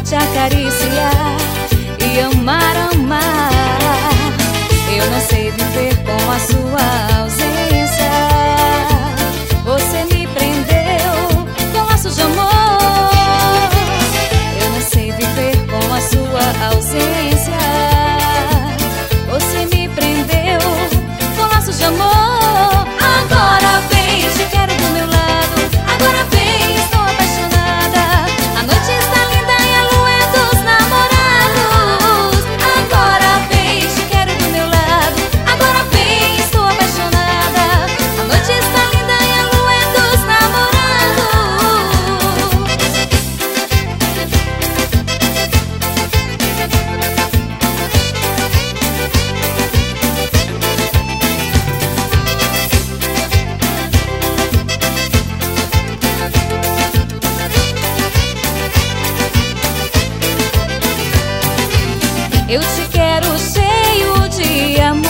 te acariciar e amar, amar. Eu não sei viver com a sua ausência. Você me prendeu com laços de amor. Eu não sei viver com a sua ausência. Você me prendeu com laços de amor. Agora vem, te quero do meu lado. Agora vem, estou apaixonada. A noite está linda e a lua é dos namorados. Agora vem, te quero do meu lado. Agora vem, estou apaixonada. A noite está linda e a lua é dos Eu te quero cheio de amor.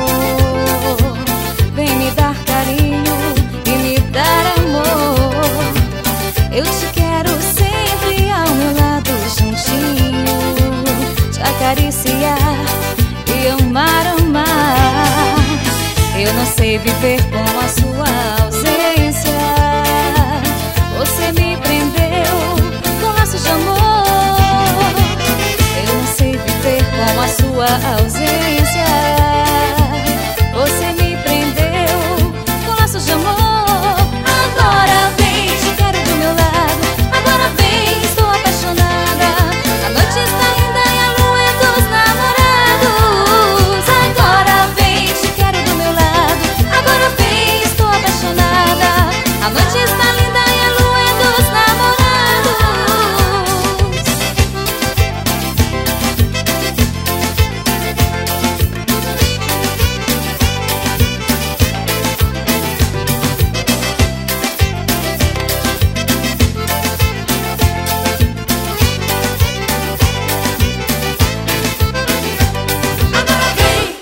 Vem me dar carinho e me dar amor. Eu te quero sempre ao meu lado juntinho, te acariciar e amar, amar. Eu não sei viver com a sua